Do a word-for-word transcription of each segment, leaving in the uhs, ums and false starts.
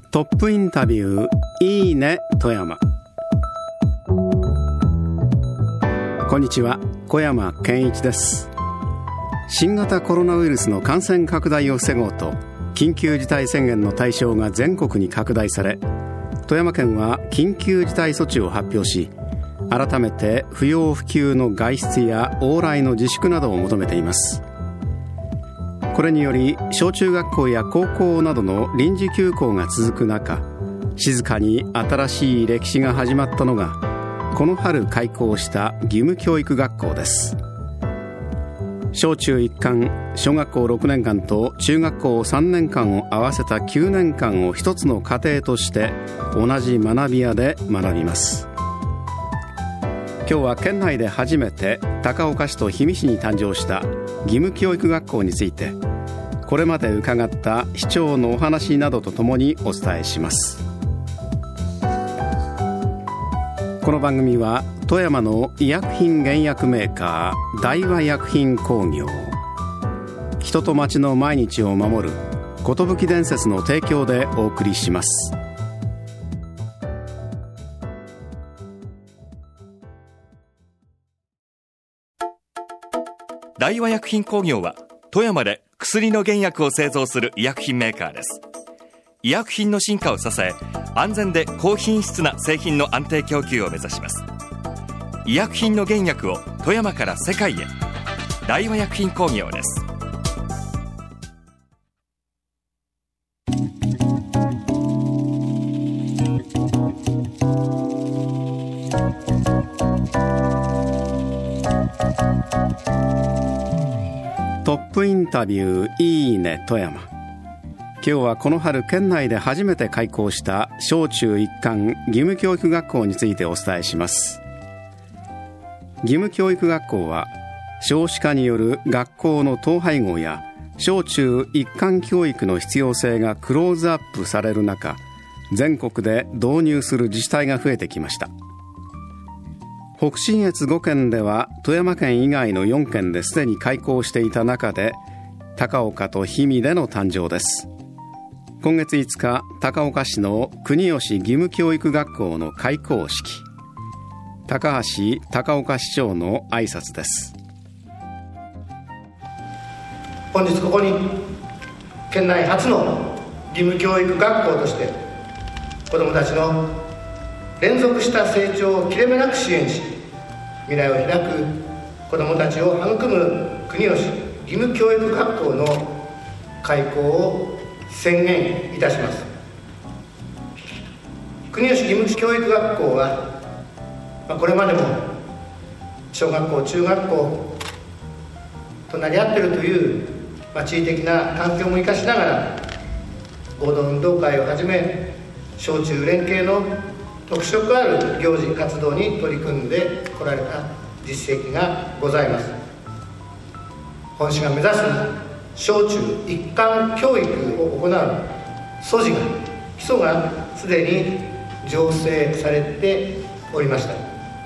トップインタビューいいね富山。こんにちは、小山健一です。新型コロナウイルスの感染拡大を防ごうと緊急事態宣言の対象が全国に拡大され、富山県は緊急事態措置を発表し、改めて不要不急の外出や往来の自粛などを求めています。これにより小中学校や高校などの臨時休校が続く中、静かに新しい歴史が始まったのがこの春開校した義務教育学校です。小中一貫、小学校ろくねんかんと中学校さんねんかんを合わせたきゅうねんかんを一つの家庭として同じ学び舎で学びます。今日は県内で初めて高岡市と氷見市に誕生した義務教育学校について、これまで伺った市長のお話などとともにお伝えします。この番組は富山の医薬品原薬メーカー大和薬品工業、人と町の毎日を守る寿伝説の提供でお送りします。 大和薬品工業は富山で薬の原薬を製造する医薬品メーカーです。医薬品の進化を支え、安全で高品質な製品の安定供給を目指します。医薬品の原薬を富山から世界へ。大和薬品工業です。 トップインタビューいいね富山。今日はこの春県内で初めて開校した小中一貫義務教育学校についてお伝えします。義務教育学校は少子化による学校の統廃合や小中一貫教育の必要性がクローズアップされる中、全国で導入する自治体が増えてきました。北信越ごけんでは富山県以外のよんけんですでに開校していた中で、高岡と氷見での誕生です。今月いつか、高岡市の国吉義務教育学校の開校式。高橋高岡市長の挨拶です。 本日ここに県内初の義務教育学校として子どもたちの連続した成長を切れ目なく支援し、未来を開く子どもたちを育む国吉義務教育学校の開校を宣言いたします。国吉義務教育学校は、これまでも小学校中学校となり合っているという地理的な環境も生かしながら、合同運動会をはじめ小中連携の特色ある行事活動に取り組んでこられた実績がございます。本市が目指す小中一貫教育を行う素地が基礎がすでに醸成されておりました。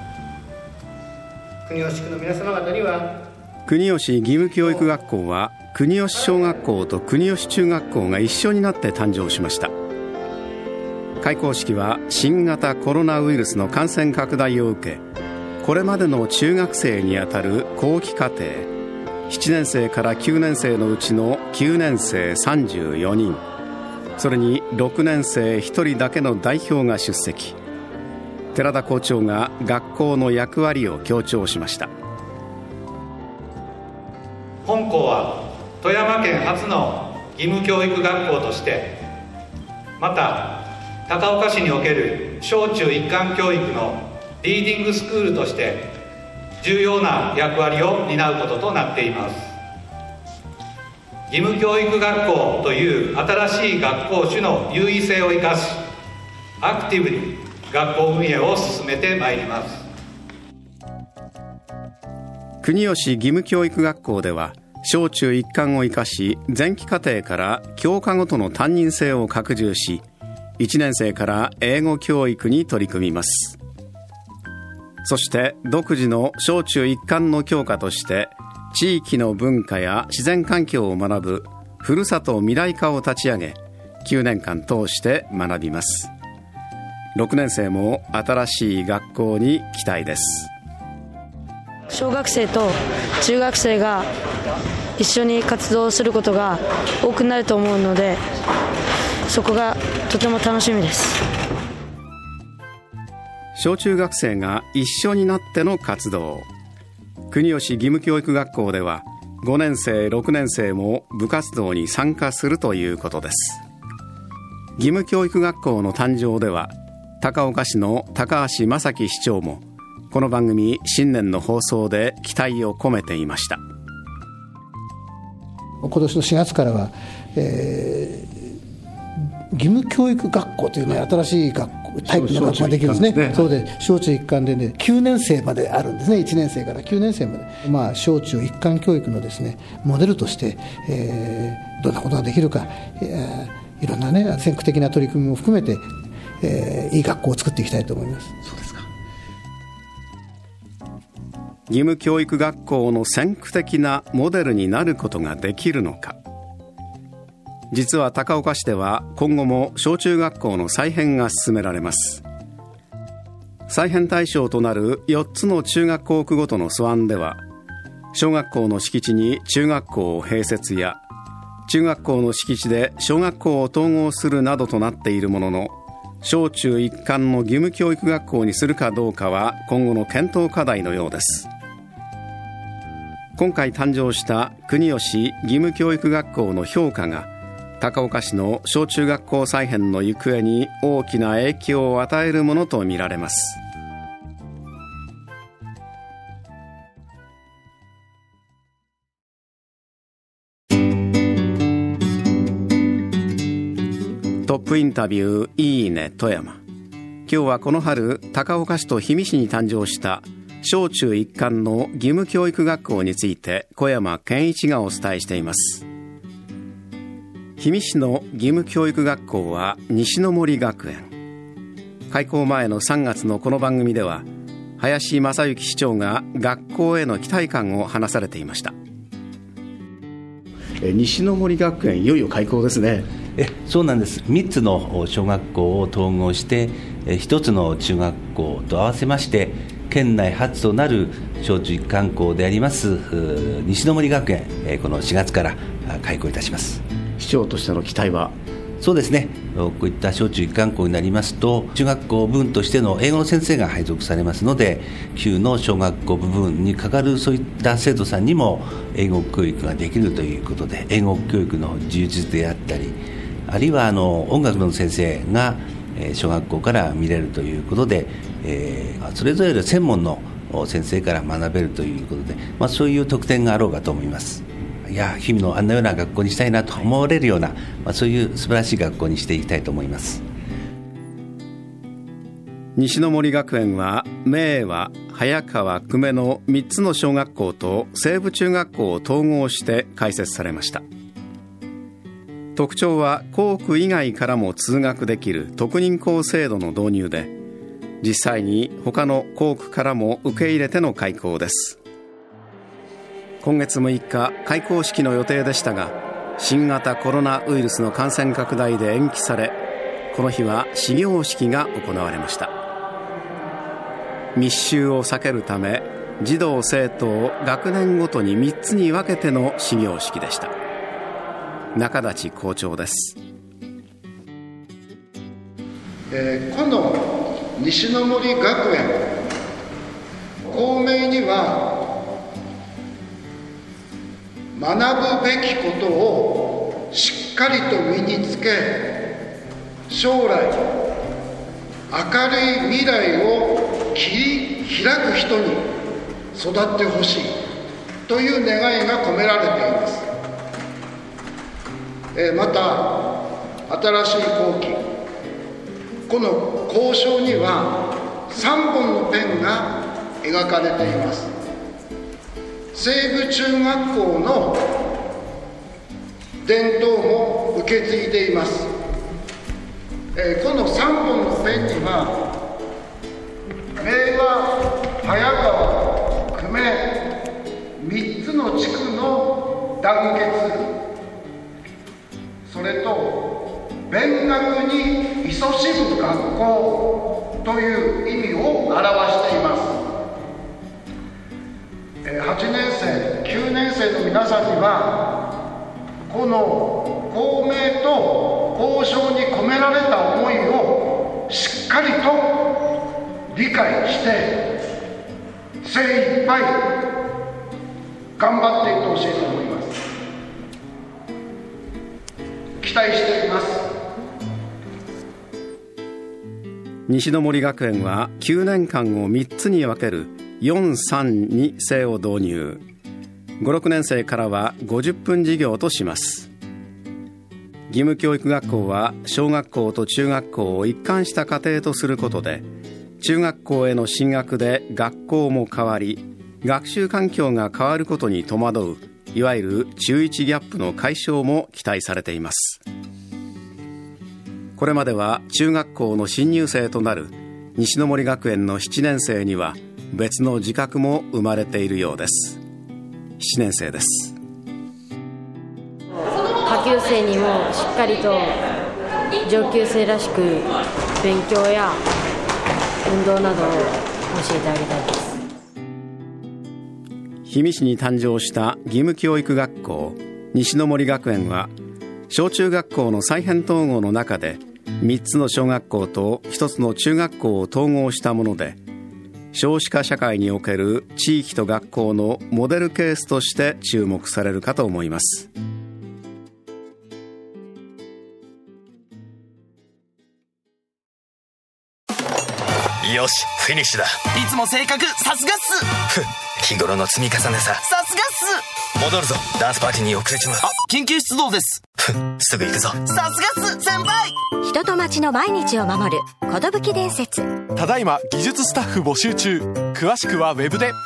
国吉区の皆様方には、 国吉義務教育学校は国吉小学校と国吉中学校が一緒になって誕生しました。開校式は新型コロナウイルスの感染拡大を受け、これまでの中学生にあたる後期課程ななねんせいからきゅうねんせいのうちのきゅうねんせいさんじゅうよにん、それにろくねんせいひとりだけの代表が出席。寺田校長が学校の役割を強調しました。 本校は富山県初の義務教育学校として、また高岡市における小中一貫教育のリーディングスクールとして重要な役割を担うこととなっています。義務教育学校という新しい学校種の優位性を生かし、アクティブに学校運営を進めてまいります。 国吉義務教育学校では小中一貫を生かし、前期課程から教科ごとの担任制を拡充し、いちねんせいから英語教育に取り組みます。そして独自の小中一貫の教科として地域の文化や自然環境を学ぶふるさと未来課を立ち上げ、 きゅうねんかん通して学びます。ろくねん生も新しい学校に期待です。 小学生と中学生が一緒に活動することが多くなると思うので、そこがとても楽しみです。 小中学生が一緒になっての活動。国吉義務教育学校ではごねん生ろくねん生も部活動に参加するということです。義務教育学校の誕生では、高岡市の高橋正樹市長もこの番組新年の放送で期待を込めていました。 今年のしがつからは、えー、義務教育学校というね、新しい学校タイプの学校ができるんですね。そうで、小中一貫でね、きゅうねん生まであるんですね。いちねん生からきゅうねん生まで、まあ、小中一貫教育のですね、モデルとして、えー、どんなことができるか、えー、いろんなね、先駆的な取り組みも含めて、えー、いい学校を作っていきたいと思います。 そうですか。義務教育学校の先駆的なモデルになることができるのか。実は高岡市では今後も小中学校の再編が進められます。再編対象となるよっつの中学校区ごとの素案では、小学校の敷地に中学校を併設や、中学校の敷地で小学校を統合するなどとなっているものの、小中一貫の義務教育学校にするかどうかは今後の検討課題のようです。今回誕生した国吉義務教育学校の評価が、高岡市の小中学校再編の行方に大きな影響を与えるものとみられます。トップインタビューいいね富山。今日はこの春高岡市と氷見市に誕生した小中一貫の義務教育学校について小山健一がお伝えしています。氷見市の義務教育学校は西の森学園。開校前のさんがつのこの番組では、林正幸市長が学校への期待感を話されていました。え西の森学園、いよいよ開校ですね。 えそうなんです。みっつの小学校を統合してひとつの中学校と合わせまして、県内初となる小中一貫校であります西の森学園、このしがつから開校いたします。 市長としての期待は？ そうですね、こういった小中一貫校になりますと、中学校部分としての英語の先生が配属されますので、旧の小学校部分にかかるそういった生徒さんにも英語教育ができるということで、英語教育の充実であったり、あるいはあの音楽の先生が小学校から見れるということで、えー、それぞれ専門の先生から学べるということで、まあ、そういう特典があろうかと思います。いや、日々のあんなような学校にしたいなと思われるような、まあ、そういう素晴らしい学校にしていきたいと思います。 西の森学園は明和、早川、久米のみっつの小学校と西部中学校を統合して開設されました。特徴は校区以外からも通学できる特認校制度の導入で、実際に他の校区からも受け入れての開校です。今月むいか開校式の予定でしたが、新型コロナウイルスの感染拡大で延期され、この日は始業式が行われました。密集を避けるため、児童生徒を学年ごとにみっつに分けての始業式でした。中立校長です。 えー、この西の森学園、校名には学ぶべきことをしっかりと身につけ、将来明るい未来を切り開く人に育ってほしいという願いが込められています。えー、また新しい校旗、この校章にはさんぼんのペンが描かれています。西部中学校の伝統も受け継いでいます。えー、このさんぼんのペンには明和、早川、久米みっつの地区の団結、それと勉学に勤しむ学校という意味を表しています。はちねんせい、きゅうねんせいの皆さんにはこの公明と交渉に込められた思いをしっかりと理解して精一杯頑張っていってほしいと思います。期待しています。 西の森学園はきゅうねんかんをみっつに分けるよんさんに制を導入。ご、ろくねんせいからはごじゅっぷん授業とします。義務教育学校は小学校と中学校を一貫した課程とすることで、中学校への進学で学校も変わり、学習環境が変わることに戸惑う、いわゆる中いちギャップの解消も期待されています。これまでは中学校の新入生となる西の森学園のななねんせいには別の自覚も生まれているようです。ななねんせいです。 下級生にもしっかりと上級生らしく勉強や運動などを教えてあげたいです。 氷見市に誕生した義務教育学校西の森学園は、小中学校の再編統合の中でみっつの小学校とひとつの中学校を統合したもので、少子化社会における地域と学校のモデルケースとして注目されるかと思います。 よし、フィニッシュだ。いつも正確、さすがっす。日頃の積み重ねさ。さすがっす。戻るぞ、ダンスパーティーに遅れちまう。あ、緊急出動です。すぐ行くぞ。さすがっす、先輩。 人と町の毎日を守る寿伝説。 ただいま技術スタッフ募集中。詳しくはウェブで。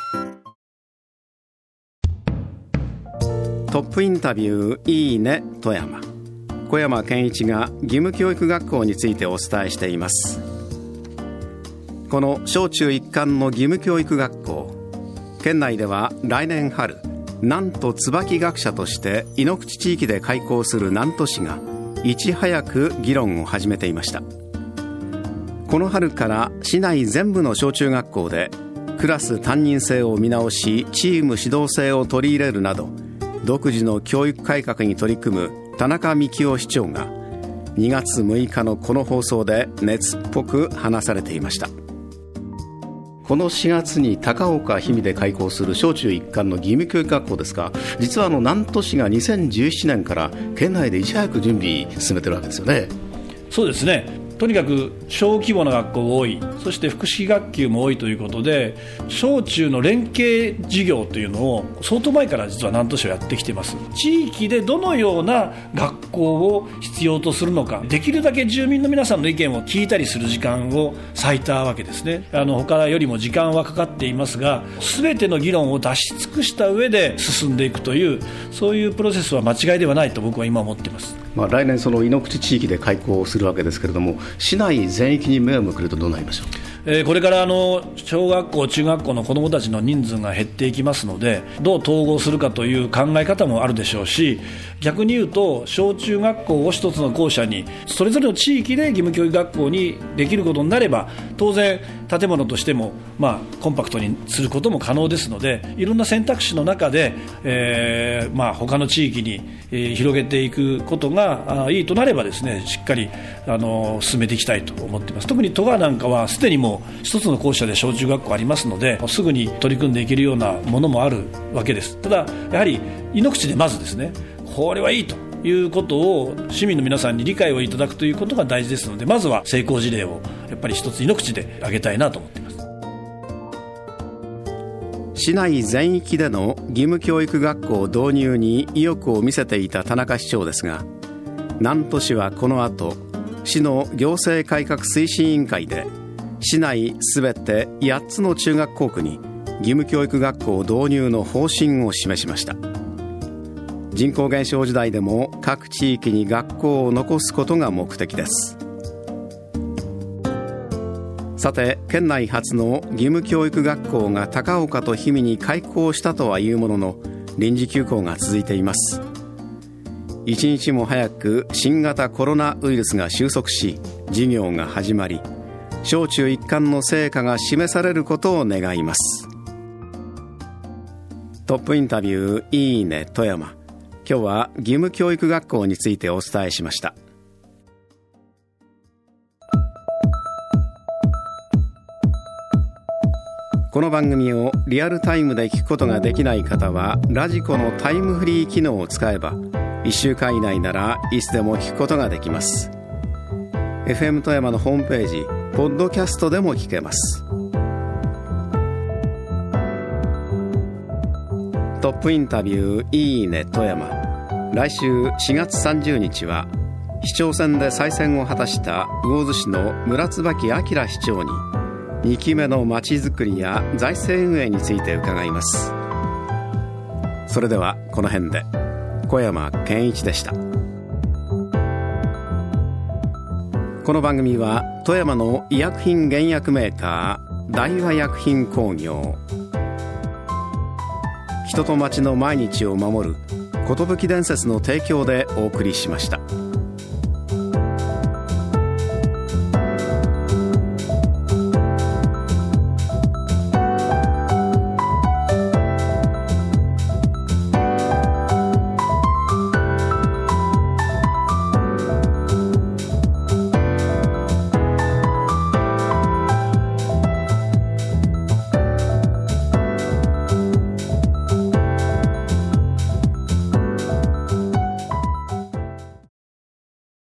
トップインタビューいいね富山。小山健一が義務教育学校についてお伝えしています。この小中一貫の義務教育学校、県内では来年春、南都椿学舎として井ノ口地域で開校する南砺市がいち早く議論を始めていました。この春から市内全部の小中学校でクラス担任制を見直し、チーム指導制を取り入れるなど独自の教育改革に取り組む田中幹夫市長がにがつむいかのこの放送で熱っぽく話されていました。このしがつに高岡氷見で開校する小中一貫の義務教育学校ですが、実はあの南砺市がにせんじゅうななねんから県内でいち早く準備進めてるわけですよね。 そうですね。とにかく小規模な学校が多い、そして複式学級も多いということで、小中の連携事業というのを相当前から実は南砺市はやってきています。地域でどのような学校を必要とするのか、できるだけ住民の皆さんの意見を聞いたりする時間を割いたわけですね。あの他よりも時間はかかっていますが、全ての議論を出し尽くした上で進んでいくという、そういうプロセスは間違いではないと僕は今思っています。 まあ、来年その井ノ口地域で開校するわけですけれども、市内全域に目を向けるとどうなりましょう。 えー、これからあの小学校中学校の子どもたちの人数が減っていきますので、どう統合するかという考え方もあるでしょうし、逆に言うと小中学校を一つの校舎にそれぞれの地域で義務教育学校にできることになれば、当然建物としてもまあコンパクトにすることも可能ですので、いろんな選択肢の中で、えーまあ、他の地域に、えー、広げていくことがいいとなればですね、しっかりあの進めていきたいと思っています。特に戸川なんかはすでにもう一つの校舎で小中学校ありますので、すぐに取り組んでいけるようなものもあるわけです。ただやはり井ノ口でまずですね、これはいいということを市民の皆さんに理解をいただくということが大事ですので、まずは成功事例をやっぱり一つ井ノ口で挙げたいなと思っています。 市内全域での義務教育学校導入に意欲を見せていた田中市長ですが、南砺市はこの後、市の行政改革推進委員会で市内すべてやっつの中学校区に義務教育学校導入の方針を示しました。人口減少時代でも各地域に学校を残すことが目的です。さて、県内初の義務教育学校が高岡と氷見に開校したとはいうものの、臨時休校が続いています。 一日も早く新型コロナウイルスが収束し、事業が始まり、小中一貫の成果が示されることを願います。トップインタビューいいね富山。今日は義務教育学校についてお伝えしました。この番組をリアルタイムで聞くことができない方は、ラジコのタイムフリー機能を使えばいっしゅうかん以内ならいつでも聞くことができます。 エフエム 富山のホームページ、ポッドキャストでも聞けます。トップインタビューいいね富山。来週しがつさんじゅうにちは市長選で再選を果たした魚津市の村椿明市長ににきめのまちづくりや財政運営について伺います。それではこの辺で。小山健一でした。この番組は富山の医薬品原薬メーカー大和薬品工業、人と町の毎日を守る寿伝説の提供でお送りしました。